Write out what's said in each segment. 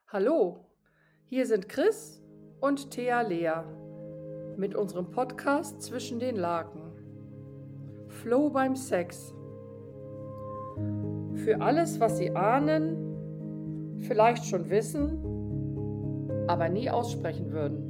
Hallo, hier sind Chris und Thea Lea mit unserem Podcast Zwischen den Laken. Flow beim Sex. Für alles, was Sie ahnen, vielleicht schon wissen, aber nie aussprechen würden.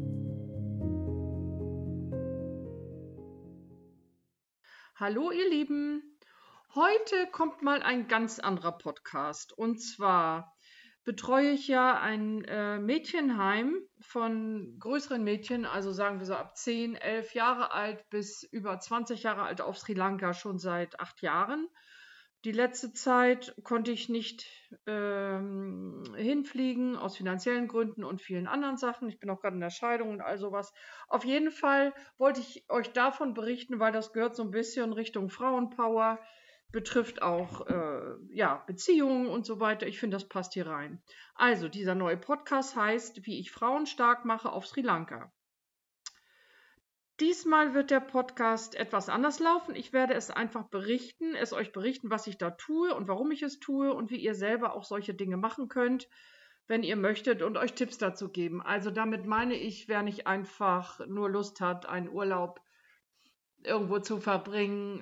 Hallo ihr Lieben, heute kommt mal ein ganz anderer Podcast und zwar betreue ich ja ein Mädchenheim von größeren Mädchen, also sagen wir so ab 10, 11 Jahre alt bis über 20 Jahre alt auf Sri Lanka schon seit 8 Jahren. Die letzte Zeit konnte ich nicht hinfliegen aus finanziellen Gründen und vielen anderen Sachen. Ich bin auch gerade in der Scheidung und all sowas. Auf jeden Fall wollte ich euch davon berichten, weil das gehört so ein bisschen Richtung Frauenpower, betrifft auch Beziehungen und so weiter. Ich finde, das passt hier rein. Also, dieser neue Podcast heißt, wie ich Frauen stark mache auf Sri Lanka. Diesmal wird der Podcast etwas anders laufen. Ich werde es einfach euch berichten, was ich da tue und warum ich es tue und wie ihr selber auch solche Dinge machen könnt, wenn ihr möchtet und euch Tipps dazu geben. Also damit meine ich, wer nicht einfach nur Lust hat, einen Urlaub irgendwo zu verbringen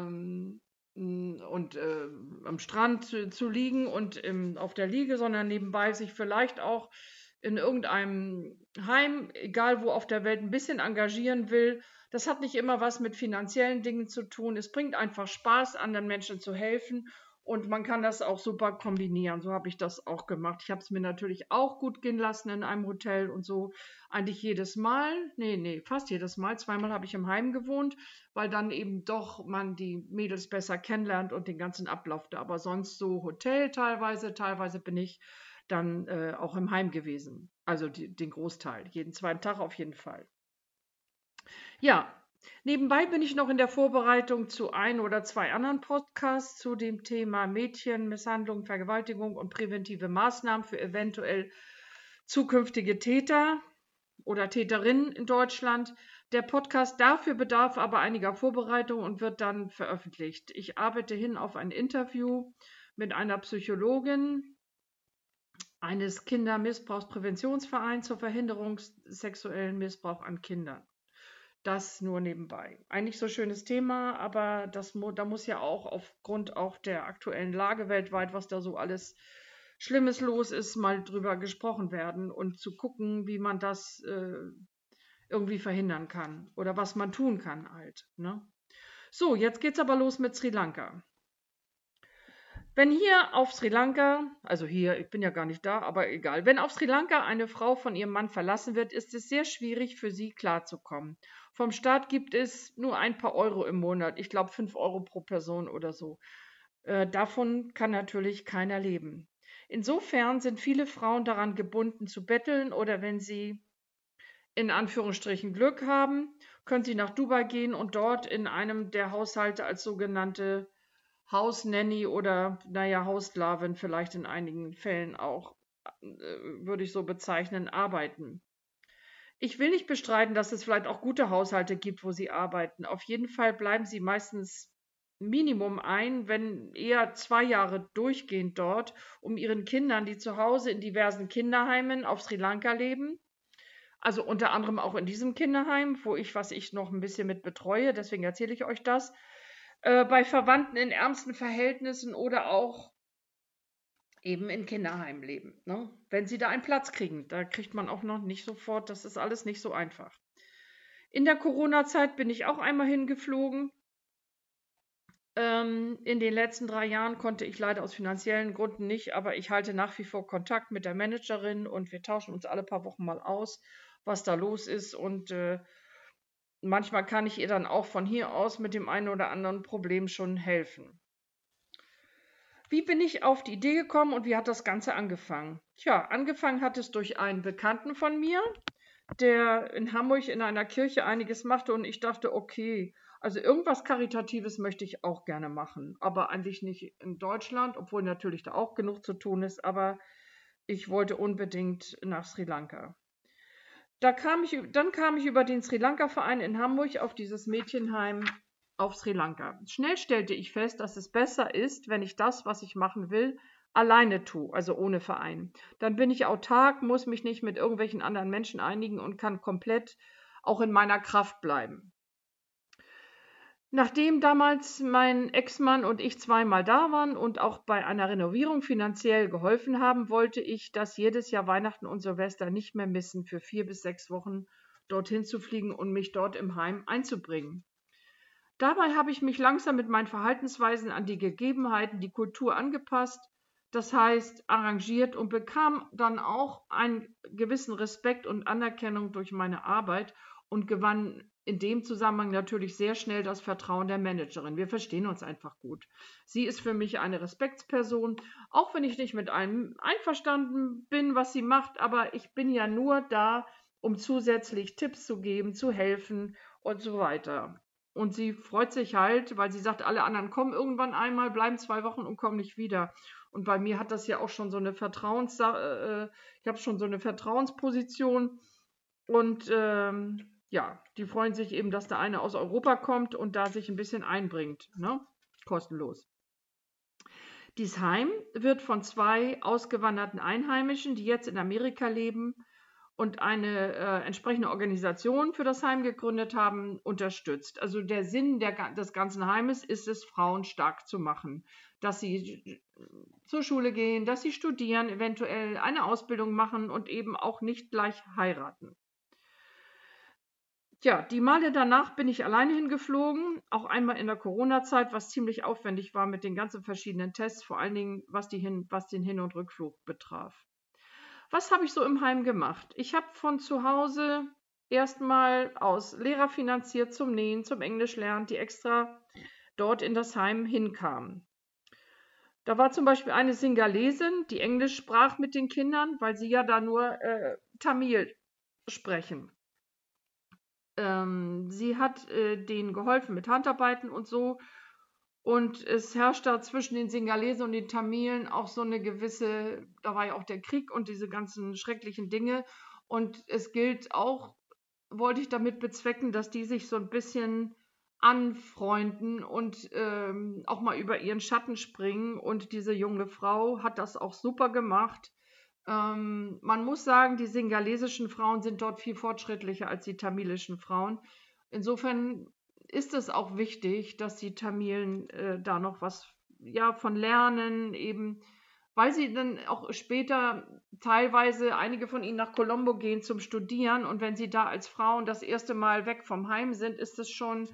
und am Strand zu liegen und auf der Liege, sondern nebenbei sich vielleicht auch in irgendeinem Heim, egal wo auf der Welt, ein bisschen engagieren will. Das hat nicht immer was mit finanziellen Dingen zu tun. Es bringt einfach Spaß, anderen Menschen zu helfen und man kann das auch super kombinieren. So habe ich das auch gemacht. Ich habe es mir natürlich auch gut gehen lassen in einem Hotel und so. Eigentlich jedes Mal, fast jedes Mal. Zweimal habe ich im Heim gewohnt, weil dann eben doch man die Mädels besser kennenlernt und den ganzen Ablauf da. Aber sonst so Hotel teilweise bin ich dann auch im Heim gewesen. Also den Großteil, jeden zweiten Tag auf jeden Fall. Ja, nebenbei bin ich noch in der Vorbereitung zu ein oder zwei anderen Podcasts zu dem Thema Mädchen, Misshandlung, Vergewaltigung und präventive Maßnahmen für eventuell zukünftige Täter oder Täterinnen in Deutschland. Der Podcast dafür bedarf aber einiger Vorbereitung und wird dann veröffentlicht. Ich arbeite hin auf ein Interview mit einer Psychologin eines Kindermissbrauchspräventionsvereins zur Verhinderung sexuellen Missbrauch an Kindern. Das nur nebenbei. Eigentlich so schönes Thema, aber da muss ja auch aufgrund auch der aktuellen Lage weltweit, was da so alles Schlimmes los ist, mal drüber gesprochen werden und zu gucken, wie man das irgendwie verhindern kann oder was man tun kann halt. Ne? So, jetzt geht's aber los mit Sri Lanka. Wenn hier auf Sri Lanka, also hier, ich bin ja gar nicht da, aber egal, wenn auf Sri Lanka eine Frau von ihrem Mann verlassen wird, ist es sehr schwierig für sie klarzukommen. Vom Staat gibt es nur ein paar Euro im Monat, ich glaube 5 Euro pro Person oder so. Davon kann natürlich keiner leben. Insofern sind viele Frauen daran gebunden zu betteln oder wenn sie in Anführungsstrichen Glück haben, können sie nach Dubai gehen und dort in einem der Haushalte als sogenannte Hausnanny oder, Haussklavin vielleicht in einigen Fällen auch, würde ich so bezeichnen, arbeiten. Ich will nicht bestreiten, dass es vielleicht auch gute Haushalte gibt, wo sie arbeiten. Auf jeden Fall bleiben sie meistens Minimum wenn eher 2 Jahre durchgehend dort, um ihren Kindern, die zu Hause in diversen Kinderheimen auf Sri Lanka leben, also unter anderem auch in diesem Kinderheim, was ich noch ein bisschen mit betreue, deswegen erzähle ich euch das, bei Verwandten in ärmsten Verhältnissen oder auch eben in Kinderheimen leben. Ne? Wenn sie da einen Platz kriegen, da kriegt man auch noch nicht sofort, das ist alles nicht so einfach. In der Corona-Zeit bin ich auch einmal hingeflogen. In den letzten 3 Jahren konnte ich leider aus finanziellen Gründen nicht, aber ich halte nach wie vor Kontakt mit der Managerin und wir tauschen uns alle paar Wochen mal aus, was da los ist und manchmal kann ich ihr dann auch von hier aus mit dem einen oder anderen Problem schon helfen. Wie bin ich auf die Idee gekommen und wie hat das Ganze angefangen? Tja, angefangen hat es durch einen Bekannten von mir, der in Hamburg in einer Kirche einiges machte und ich dachte, okay, also irgendwas Karitatives möchte ich auch gerne machen, aber eigentlich nicht in Deutschland, obwohl natürlich da auch genug zu tun ist, aber ich wollte unbedingt nach Sri Lanka. Dann kam ich über den Sri Lanka-Verein in Hamburg auf dieses Mädchenheim auf Sri Lanka. Schnell stellte ich fest, dass es besser ist, wenn ich das, was ich machen will, alleine tue, also ohne Verein. Dann bin ich autark, muss mich nicht mit irgendwelchen anderen Menschen einigen und kann komplett auch in meiner Kraft bleiben. Nachdem damals mein Ex-Mann und ich zweimal da waren und auch bei einer Renovierung finanziell geholfen haben, wollte ich das jedes Jahr Weihnachten und Silvester nicht mehr missen, für 4 bis 6 Wochen dorthin zu fliegen und mich dort im Heim einzubringen. Dabei habe ich mich langsam mit meinen Verhaltensweisen an die Gegebenheiten, die Kultur angepasst, das heißt arrangiert, und bekam dann auch einen gewissen Respekt und Anerkennung durch meine Arbeit und gewann in dem Zusammenhang natürlich sehr schnell das Vertrauen der Managerin. Wir verstehen uns einfach gut. Sie ist für mich eine Respektsperson, auch wenn ich nicht mit allem einverstanden bin, was sie macht, aber ich bin ja nur da, um zusätzlich Tipps zu geben, zu helfen und so weiter. Und sie freut sich halt, weil sie sagt, alle anderen kommen irgendwann einmal, bleiben 2 Wochen und kommen nicht wieder. Und bei mir hat das ja auch schon so eine ich habe schon so eine Vertrauensposition. Und ja, die freuen sich eben, dass da eine aus Europa kommt und da sich ein bisschen einbringt, ne? Kostenlos. Dieses Heim wird von 2 ausgewanderten Einheimischen, die jetzt in Amerika leben und eine entsprechende Organisation für das Heim gegründet haben, unterstützt. Also der Sinn des ganzen Heimes ist es, Frauen stark zu machen, dass sie zur Schule gehen, dass sie studieren, eventuell eine Ausbildung machen und eben auch nicht gleich heiraten. Ja, die Male danach bin ich alleine hingeflogen, auch einmal in der Corona-Zeit, was ziemlich aufwendig war mit den ganzen verschiedenen Tests, vor allen Dingen was den Hin- und Rückflug betraf. Was habe ich so im Heim gemacht? Ich habe von zu Hause erstmal aus Lehrer finanziert zum Nähen, zum Englischlernen, die extra dort in das Heim hinkamen. Da war zum Beispiel eine Singalesin, die Englisch sprach mit den Kindern, weil sie ja da nur Tamil sprechen. Sie hat denen geholfen mit Handarbeiten und so. Und es herrscht da zwischen den Singalesen und den Tamilen auch so eine gewisse, da war ja auch der Krieg und diese ganzen schrecklichen Dinge. Und es gilt auch, wollte ich damit bezwecken, dass die sich so ein bisschen anfreunden und auch mal über ihren Schatten springen. Und diese junge Frau hat das auch super gemacht. Man muss sagen, die singalesischen Frauen sind dort viel fortschrittlicher als die tamilischen Frauen. Insofern ist es auch wichtig, dass die Tamilen da noch was von lernen, eben, weil sie dann auch später teilweise einige von ihnen nach Colombo gehen zum Studieren, und wenn sie da als Frauen das erste Mal weg vom Heim sind, ist es schon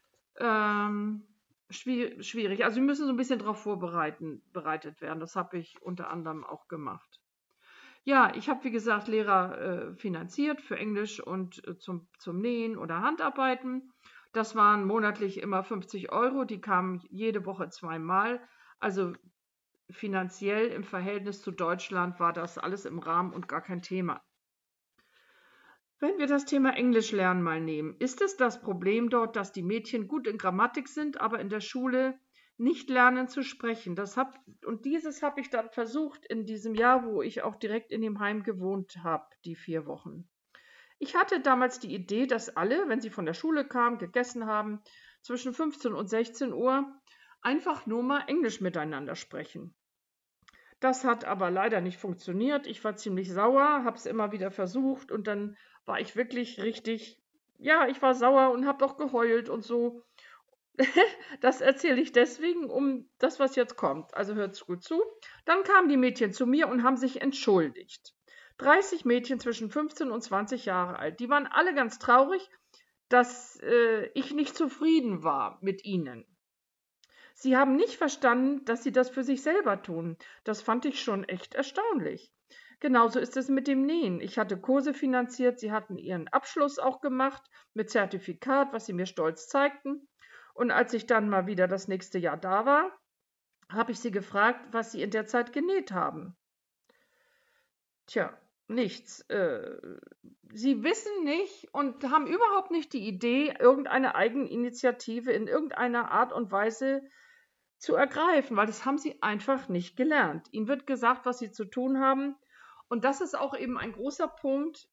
schwierig. Also sie müssen so ein bisschen darauf bereitet werden. Das habe ich unter anderem auch gemacht. Ja, ich habe, wie gesagt, Lehrer finanziert für Englisch und zum Nähen oder Handarbeiten. Das waren monatlich immer 50 Euro, die kamen jede Woche 2-mal. Also finanziell im Verhältnis zu Deutschland war das alles im Rahmen und gar kein Thema. Wenn wir das Thema Englisch lernen mal nehmen, ist es das Problem dort, dass die Mädchen gut in Grammatik sind, aber in der Schule nicht lernen zu sprechen. Dieses habe ich dann versucht in diesem Jahr, wo ich auch direkt in dem Heim gewohnt habe, die 4 Wochen. Ich hatte damals die Idee, dass alle, wenn sie von der Schule kamen, gegessen haben, zwischen 15 und 16 Uhr einfach nur mal Englisch miteinander sprechen. Das hat aber leider nicht funktioniert. Ich war ziemlich sauer, habe es immer wieder versucht und dann war ich wirklich richtig, ja, ich war sauer und habe auch geheult und so. Das erzähle ich deswegen, um das, was jetzt kommt. Also hört's gut zu. Dann kamen die Mädchen zu mir und haben sich entschuldigt. 30 Mädchen zwischen 15 und 20 Jahre alt. Die waren alle ganz traurig, dass ich nicht zufrieden war mit ihnen. Sie haben nicht verstanden, dass sie das für sich selber tun. Das fand ich schon echt erstaunlich. Genauso ist es mit dem Nähen. Ich hatte Kurse finanziert, sie hatten ihren Abschluss auch gemacht mit Zertifikat, was sie mir stolz zeigten. Und als ich dann mal wieder das nächste Jahr da war, habe ich sie gefragt, was sie in der Zeit genäht haben. Tja, nichts. Sie wissen nicht und haben überhaupt nicht die Idee, irgendeine Eigeninitiative in irgendeiner Art und Weise zu ergreifen, weil das haben sie einfach nicht gelernt. Ihnen wird gesagt, was sie zu tun haben. Und das ist auch eben ein großer Punkt.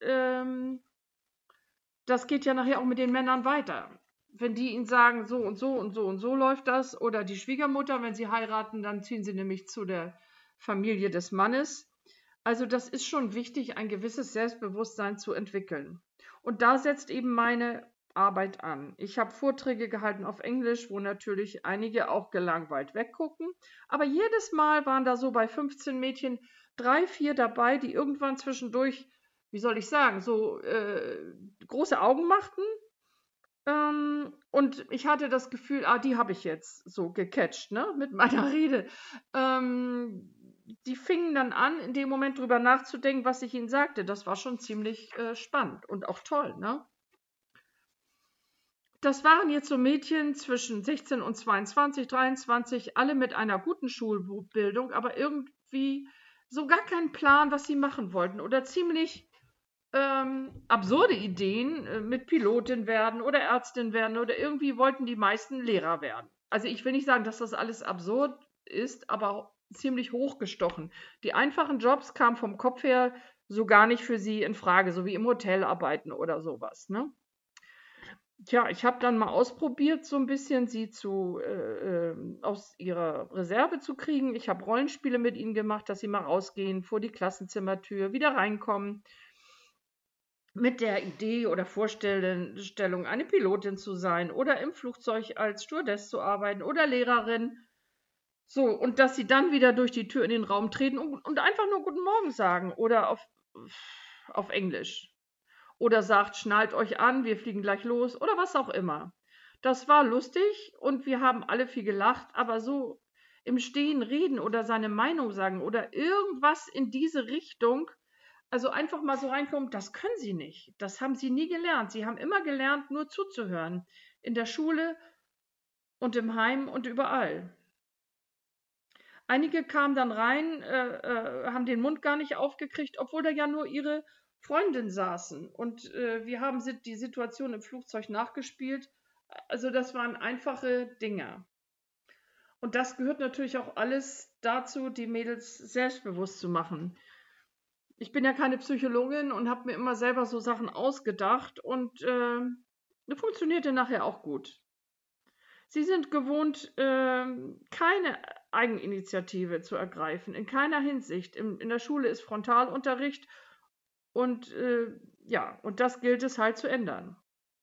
Das geht ja nachher auch mit den Männern weiter. Wenn die ihnen sagen, so und so und so und so läuft das, oder die Schwiegermutter, wenn sie heiraten, dann ziehen sie nämlich zu der Familie des Mannes. Also das ist schon wichtig, ein gewisses Selbstbewusstsein zu entwickeln. Und da setzt eben meine Arbeit an. Ich habe Vorträge gehalten auf Englisch, wo natürlich einige auch gelangweilt weggucken. Aber jedes Mal waren da so bei 15 Mädchen 3, 4 dabei, die irgendwann zwischendurch, wie soll ich sagen, so große Augen machten. Und ich hatte das Gefühl, die habe ich jetzt so gecatcht, ne, mit meiner Rede. Die fingen dann an, in dem Moment drüber nachzudenken, was ich ihnen sagte. Das war schon ziemlich spannend und auch toll, ne? Das waren jetzt so Mädchen zwischen 16 und 22, 23, alle mit einer guten Schulbildung, aber irgendwie so gar keinen Plan, was sie machen wollten oder ziemlich absurde Ideen mit Pilotin werden oder Ärztin werden oder irgendwie wollten die meisten Lehrer werden. Also ich will nicht sagen, dass das alles absurd ist, aber ziemlich hochgestochen. Die einfachen Jobs kamen vom Kopf her so gar nicht für sie in Frage, so wie im Hotel arbeiten oder sowas, ne? Tja, ich habe dann mal ausprobiert, so ein bisschen sie aus ihrer Reserve zu kriegen. Ich habe Rollenspiele mit ihnen gemacht, dass sie mal rausgehen, vor die Klassenzimmertür, wieder reinkommen, mit der Idee oder Vorstellung, eine Pilotin zu sein oder im Flugzeug als Stewardess zu arbeiten oder Lehrerin. So, und dass sie dann wieder durch die Tür in den Raum treten und einfach nur Guten Morgen sagen oder auf Englisch. Oder sagt, schnallt euch an, wir fliegen gleich los oder was auch immer. Das war lustig und wir haben alle viel gelacht, aber so im Stehen reden oder seine Meinung sagen oder irgendwas in diese Richtung, also einfach mal so reinkommen, das können sie nicht. Das haben sie nie gelernt. Sie haben immer gelernt, nur zuzuhören. In der Schule und im Heim und überall. Einige kamen dann rein, haben den Mund gar nicht aufgekriegt, obwohl da ja nur ihre Freundin saßen. Und wir haben die Situation im Flugzeug nachgespielt. Also das waren einfache Dinge. Und das gehört natürlich auch alles dazu, die Mädels selbstbewusst zu machen. Ich bin ja keine Psychologin und habe mir immer selber so Sachen ausgedacht und funktionierte nachher auch gut. Sie sind gewohnt, keine Eigeninitiative zu ergreifen, in keiner Hinsicht. In der Schule ist Frontalunterricht und ja, und das gilt es halt zu ändern.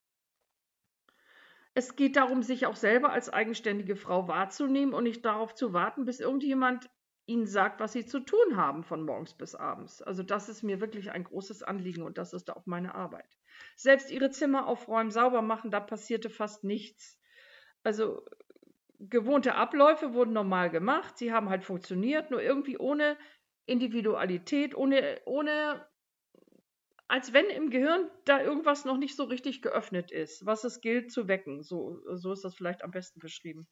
Es geht darum, sich auch selber als eigenständige Frau wahrzunehmen und nicht darauf zu warten, bis irgendjemand ihnen sagt, was sie zu tun haben von morgens bis abends. Also das ist mir wirklich ein großes Anliegen und das ist auch meine Arbeit. Selbst ihre Zimmer aufräumen, sauber machen, da passierte fast nichts. Also gewohnte Abläufe wurden normal gemacht, sie haben halt funktioniert, nur irgendwie ohne Individualität, ohne als wenn im Gehirn da irgendwas noch nicht so richtig geöffnet ist, was es gilt zu wecken. So ist das vielleicht am besten beschrieben.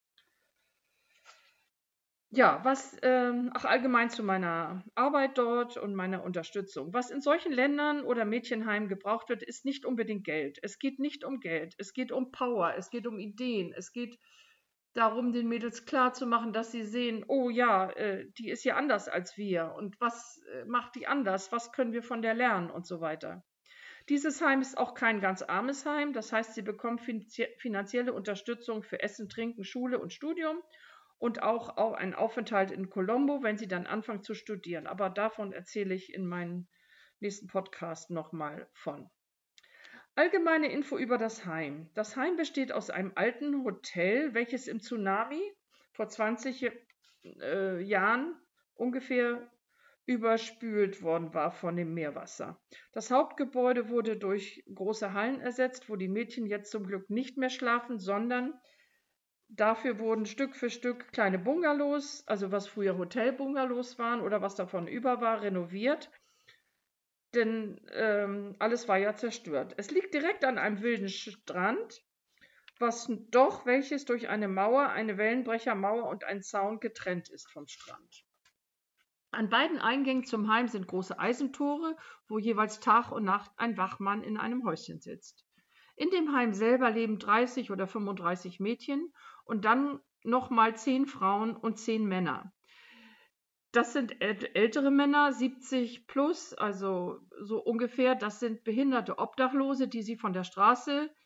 Ja, auch allgemein zu meiner Arbeit dort und meiner Unterstützung. Was in solchen Ländern oder Mädchenheimen gebraucht wird, ist nicht unbedingt Geld. Es geht nicht um Geld, es geht um Power, es geht um Ideen, es geht darum, den Mädels klarzumachen, dass sie sehen, oh ja, die ist ja anders als wir und was macht die anders, was können wir von der lernen und so weiter. Dieses Heim ist auch kein ganz armes Heim, das heißt, sie bekommt finanzielle Unterstützung für Essen, Trinken, Schule und Studium und auch einen Aufenthalt in Colombo, wenn sie dann anfangen zu studieren. Aber davon erzähle ich in meinem nächsten Podcast nochmal von. Allgemeine Info über das Heim. Das Heim besteht aus einem alten Hotel, welches im Tsunami vor 20 Jahren ungefähr überspült worden war von dem Meerwasser. Das Hauptgebäude wurde durch große Hallen ersetzt, wo die Mädchen jetzt zum Glück nicht mehr schlafen, sondern dafür wurden Stück für Stück kleine Bungalows, also was früher Hotelbungalows waren oder was davon über war, renoviert. Denn alles war ja zerstört. Es liegt direkt an einem wilden Strand, welches durch eine Mauer, eine Wellenbrechermauer und einen Zaun getrennt ist vom Strand. An beiden Eingängen zum Heim sind große Eisentore, wo jeweils Tag und Nacht ein Wachmann in einem Häuschen sitzt. In dem Heim selber leben 30 oder 35 Mädchen und dann nochmal 10 Frauen und 10 Männer. Das sind ältere Männer, 70 plus, also so ungefähr. Das sind behinderte Obdachlose, die sie von der Straße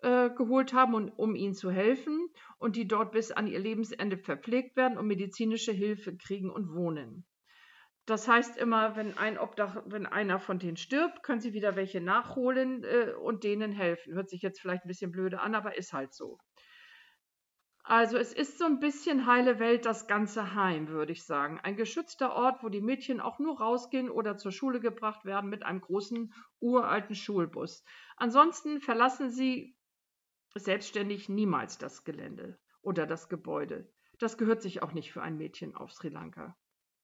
geholt haben, um ihnen zu helfen und die dort bis an ihr Lebensende verpflegt werden und medizinische Hilfe kriegen und wohnen. Das heißt immer, wenn einer von denen stirbt, können sie wieder welche nachholen und denen helfen. Hört sich jetzt vielleicht ein bisschen blöde an, aber ist halt so. Also es ist so ein bisschen heile Welt, das ganze Heim, würde ich sagen. Ein geschützter Ort, wo die Mädchen auch nur rausgehen oder zur Schule gebracht werden mit einem großen, uralten Schulbus. Ansonsten verlassen sie selbstständig niemals das Gelände oder das Gebäude. Das gehört sich auch nicht für ein Mädchen auf Sri Lanka.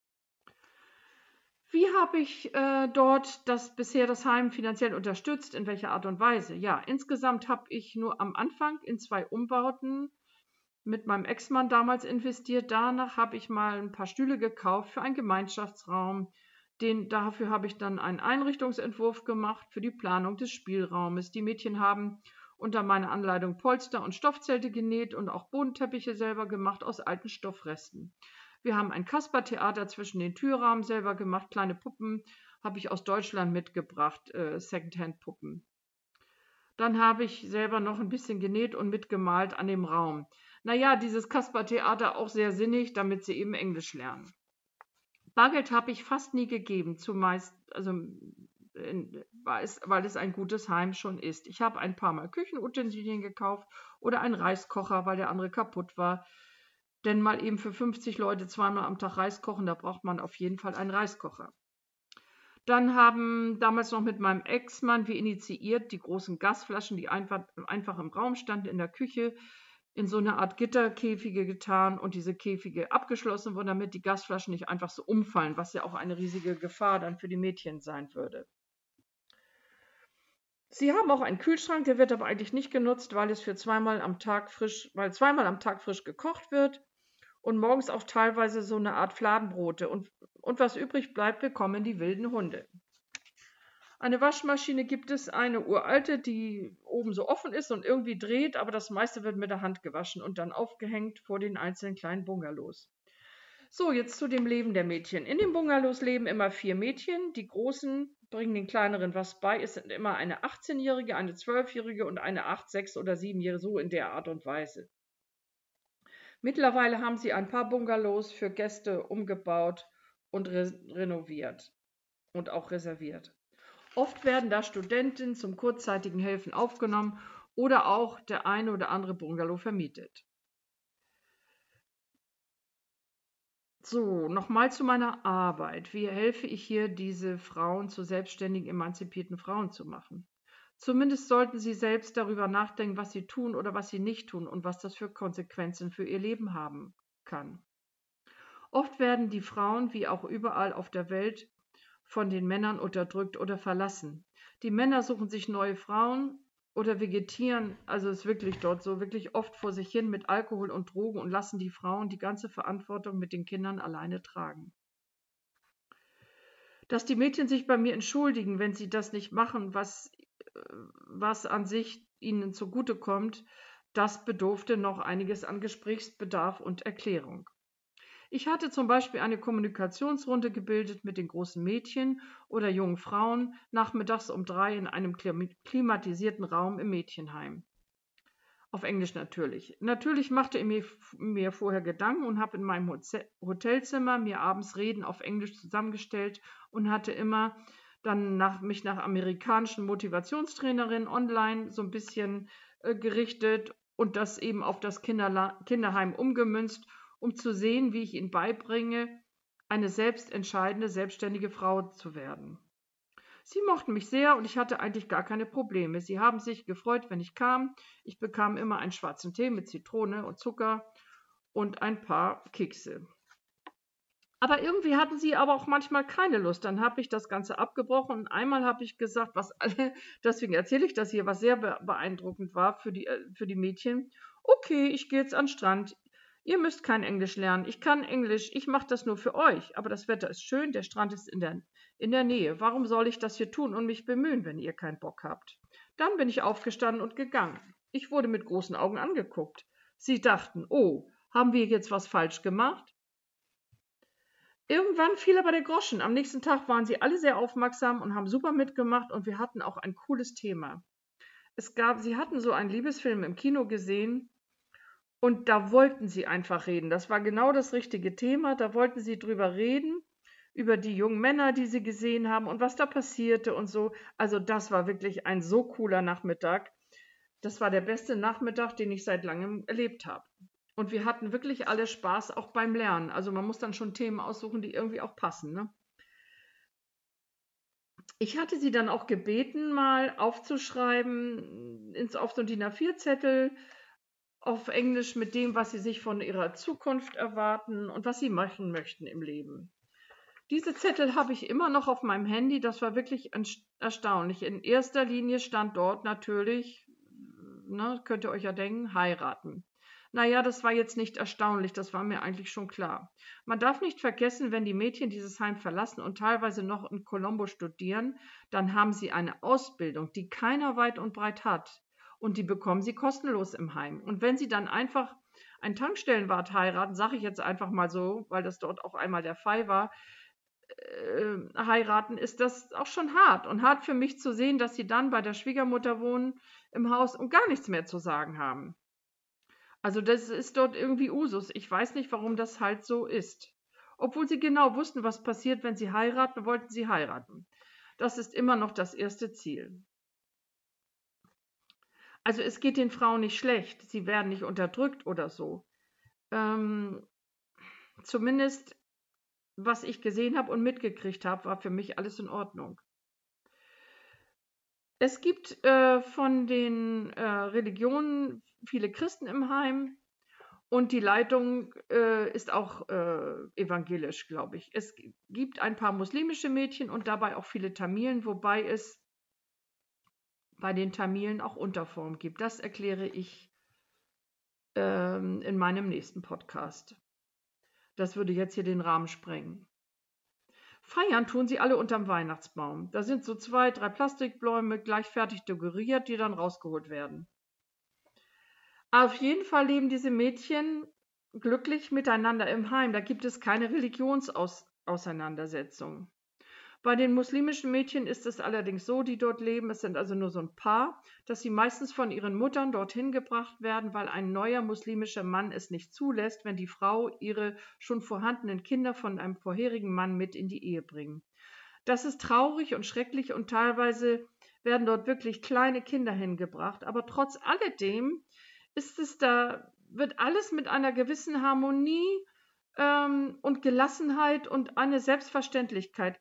Wie habe ich dort bisher das Heim finanziell unterstützt? In welcher Art und Weise? Ja, insgesamt habe ich nur am Anfang in 2 Umbauten mit meinem Ex-Mann damals investiert. Danach habe ich mal ein paar Stühle gekauft für einen Gemeinschaftsraum. Dafür habe ich dann einen Einrichtungsentwurf gemacht für die Planung des Spielraumes. Die Mädchen haben unter meiner Anleitung Polster und Stoffzelte genäht und auch Bodenteppiche selber gemacht aus alten Stoffresten. Wir haben ein Kaspertheater zwischen den Türrahmen selber gemacht. Kleine Puppen habe ich aus Deutschland mitgebracht, Secondhand-Puppen. Dann habe ich selber noch ein bisschen genäht und mitgemalt an dem Raum. Naja, dieses Kaspertheater auch sehr sinnig, damit sie eben Englisch lernen. Bargeld habe ich fast nie gegeben, zumeist, weil es ein gutes Heim schon ist. Ich habe ein paar Mal Küchenutensilien gekauft oder einen Reiskocher, weil der andere kaputt war. Denn mal eben für 50 Leute 2-mal am Tag Reis kochen, da braucht man auf jeden Fall einen Reiskocher. Dann haben damals noch mit meinem Ex-Mann wir initiiert, die großen Gasflaschen, die einfach im Raum standen in der Küche, in so eine Art Gitterkäfige getan und diese Käfige abgeschlossen wurden, damit die Gasflaschen nicht einfach so umfallen, was ja auch eine riesige Gefahr dann für die Mädchen sein würde. Sie haben auch einen Kühlschrank, der wird aber eigentlich nicht genutzt, weil zweimal am Tag frisch gekocht wird und morgens auch teilweise so eine Art Fladenbrote. Und was übrig bleibt, bekommen die wilden Hunde. Eine Waschmaschine gibt es, eine uralte, die oben so offen ist und irgendwie dreht, aber das meiste wird mit der Hand gewaschen und dann aufgehängt vor den einzelnen kleinen Bungalows. So, jetzt zu dem Leben der Mädchen. In den Bungalows leben immer 4 Mädchen. Die Großen bringen den Kleineren was bei. Es sind immer eine 18-Jährige, eine 12-Jährige und eine 8-, 6- oder 7-Jährige, so in der Art und Weise. Mittlerweile haben sie ein paar Bungalows für Gäste umgebaut und renoviert und auch reserviert. Oft werden da Studenten zum kurzzeitigen Helfen aufgenommen oder auch der eine oder andere Bungalow vermietet. So, nochmal zu meiner Arbeit. Wie helfe ich hier, diese Frauen zu selbstständigen, emanzipierten Frauen zu machen? Zumindest sollten sie selbst darüber nachdenken, was sie tun oder was sie nicht tun und was das für Konsequenzen für ihr Leben haben kann. Oft werden die Frauen, wie auch überall auf der Welt, von den Männern unterdrückt oder verlassen. Die Männer suchen sich neue Frauen oder vegetieren, also ist wirklich dort so, wirklich oft vor sich hin mit Alkohol und Drogen und lassen die Frauen die ganze Verantwortung mit den Kindern alleine tragen. Dass die Mädchen sich bei mir entschuldigen, wenn sie das nicht machen, was an sich ihnen zugutekommt, das bedurfte noch einiges an Gesprächsbedarf und Erklärung. Ich hatte zum Beispiel eine Kommunikationsrunde gebildet mit den großen Mädchen oder jungen Frauen nachmittags um 3 in einem klimatisierten Raum im Mädchenheim. Auf Englisch natürlich. Natürlich machte ich mir vorher Gedanken und habe in meinem Hotelzimmer mir abends Reden auf Englisch zusammengestellt und hatte immer dann mich nach amerikanischen Motivationstrainerinnen online so ein bisschen gerichtet und das eben auf das Kinderheim umgemünzt, um zu sehen, wie ich ihnen beibringe, eine selbstentscheidende, selbstständige Frau zu werden. Sie mochten mich sehr und ich hatte eigentlich gar keine Probleme. Sie haben sich gefreut, wenn ich kam. Ich bekam immer einen schwarzen Tee mit Zitrone und Zucker und ein paar Kekse. Aber irgendwie hatten sie aber auch manchmal keine Lust. Dann habe ich das Ganze abgebrochen und einmal habe ich gesagt, deswegen erzähle ich das hier, was sehr beeindruckend war für die Mädchen. Okay, ich gehe jetzt an den Strand. Ihr müsst kein Englisch lernen. Ich kann Englisch. Ich mache das nur für euch. Aber das Wetter ist schön. Der Strand ist in der Nähe. Warum soll ich das hier tun und mich bemühen, wenn ihr keinen Bock habt? Dann bin ich aufgestanden und gegangen. Ich wurde mit großen Augen angeguckt. Sie dachten, oh, haben wir jetzt was falsch gemacht? Irgendwann fiel aber der Groschen. Am nächsten Tag waren sie alle sehr aufmerksam und haben super mitgemacht und wir hatten auch ein cooles Thema. Sie hatten so einen Liebesfilm im Kino gesehen und da wollten sie einfach reden. Das war genau das richtige Thema. Da wollten sie drüber reden, über die jungen Männer, die sie gesehen haben und was da passierte und so. Also das war wirklich ein so cooler Nachmittag. Das war der beste Nachmittag, den ich seit langem erlebt habe. Und wir hatten wirklich alle Spaß, auch beim Lernen. Also man muss dann schon Themen aussuchen, die irgendwie auch passen, ne? Ich hatte sie dann auch gebeten, mal aufzuschreiben auf so einen DIN A4-Zettel auf Englisch mit dem, was sie sich von ihrer Zukunft erwarten und was sie machen möchten im Leben. Diese Zettel habe ich immer noch auf meinem Handy. Das war wirklich erstaunlich. In erster Linie stand dort natürlich, ne, könnt ihr euch ja denken, heiraten. Naja, das war jetzt nicht erstaunlich, das war mir eigentlich schon klar. Man darf nicht vergessen, wenn die Mädchen dieses Heim verlassen und teilweise noch in Colombo studieren, dann haben sie eine Ausbildung, die keiner weit und breit hat. Und die bekommen sie kostenlos im Heim. Und wenn sie dann einfach einen Tankstellenwart heiraten, sage ich jetzt einfach mal so, weil das dort auch einmal der Fall war, heiraten, ist das auch schon hart. Und hart für mich zu sehen, dass sie dann bei der Schwiegermutter wohnen im Haus und gar nichts mehr zu sagen haben. Also das ist dort irgendwie Usus. Ich weiß nicht, warum das halt so ist. Obwohl sie genau wussten, was passiert, wenn sie heiraten, wollten sie heiraten. Das ist immer noch das erste Ziel. Also es geht den Frauen nicht schlecht. Sie werden nicht unterdrückt oder so. Zumindest, was ich gesehen habe und mitgekriegt habe, war für mich alles in Ordnung. Es gibt von den Religionen viele Christen im Heim und die Leitung ist auch evangelisch, glaube ich. Es gibt ein paar muslimische Mädchen und dabei auch viele Tamilen, wobei es bei den Tamilen auch Unterformen gibt. Das erkläre ich in meinem nächsten Podcast. Das würde jetzt hier den Rahmen sprengen. Feiern tun sie alle unterm Weihnachtsbaum. Da sind so 2, 3 Plastikbäume gleich fertig dekoriert, die dann rausgeholt werden. Auf jeden Fall leben diese Mädchen glücklich miteinander im Heim. Da gibt es keine Religionsauseinandersetzung. Bei den muslimischen Mädchen ist es allerdings so, die dort leben, es sind also nur so ein paar, dass sie meistens von ihren Muttern dorthin gebracht werden, weil ein neuer muslimischer Mann es nicht zulässt, wenn die Frau ihre schon vorhandenen Kinder von einem vorherigen Mann mit in die Ehe bringt. Das ist traurig und schrecklich und teilweise werden dort wirklich kleine Kinder hingebracht, aber trotz alledem wird alles mit einer gewissen Harmonie und Gelassenheit und einer Selbstverständlichkeit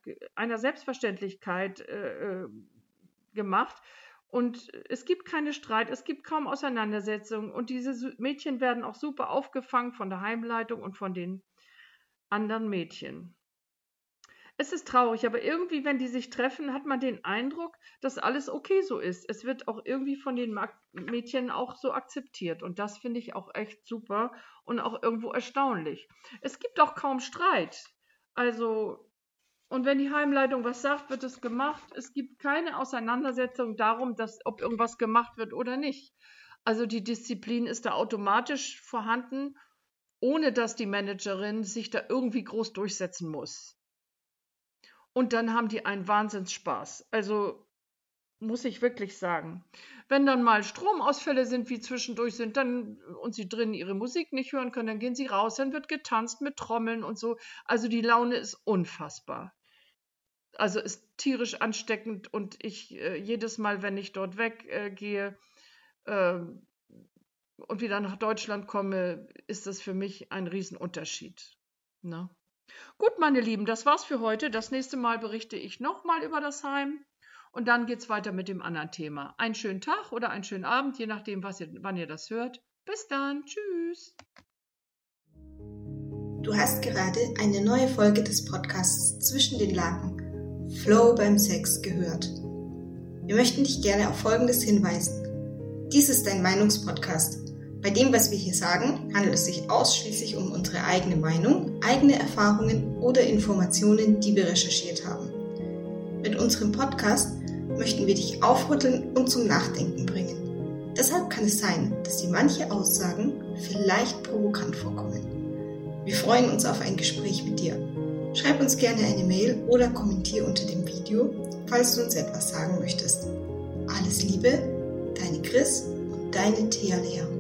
gemacht. Und es gibt keine Streit, es gibt kaum Auseinandersetzungen und diese Mädchen werden auch super aufgefangen von der Heimleitung und von den anderen Mädchen. Es ist traurig, aber irgendwie, wenn die sich treffen, hat man den Eindruck, dass alles okay so ist. Es wird auch irgendwie von den Mädchen auch so akzeptiert und das finde ich auch echt super und auch irgendwo erstaunlich. Es gibt auch kaum Streit. Also, und wenn die Heimleitung was sagt, wird es gemacht. Es gibt keine Auseinandersetzung darum, ob irgendwas gemacht wird oder nicht. Also die Disziplin ist da automatisch vorhanden, ohne dass die Managerin sich da irgendwie groß durchsetzen muss. Und dann haben die einen Wahnsinnsspaß. Also muss ich wirklich sagen. Wenn dann mal Stromausfälle sind, wie zwischendurch sind, und sie drinnen ihre Musik nicht hören können, dann gehen sie raus, dann wird getanzt mit Trommeln und so. Also die Laune ist unfassbar. Also ist tierisch ansteckend und ich jedes Mal, wenn ich dort weggehe und wieder nach Deutschland komme, ist das für mich ein Riesenunterschied. Ne? Gut, meine Lieben, das war's für heute. Das nächste Mal berichte ich nochmal über das Heim und dann geht's weiter mit dem anderen Thema. Einen schönen Tag oder einen schönen Abend, je nachdem, wann ihr das hört. Bis dann, tschüss. Du hast gerade eine neue Folge des Podcasts Zwischen den Laken, Flow beim Sex, gehört. Wir möchten dich gerne auf Folgendes hinweisen. Dies ist ein Meinungspodcast. Bei dem, was wir hier sagen, handelt es sich ausschließlich um unsere eigene Meinung, eigene Erfahrungen oder Informationen, die wir recherchiert haben. Mit unserem Podcast möchten wir dich aufrütteln und zum Nachdenken bringen. Deshalb kann es sein, dass dir manche Aussagen vielleicht provokant vorkommen. Wir freuen uns auf ein Gespräch mit dir. Schreib uns gerne eine Mail oder kommentiere unter dem Video, falls du uns etwas sagen möchtest. Alles Liebe, Deine Chris und deine Thea Lea.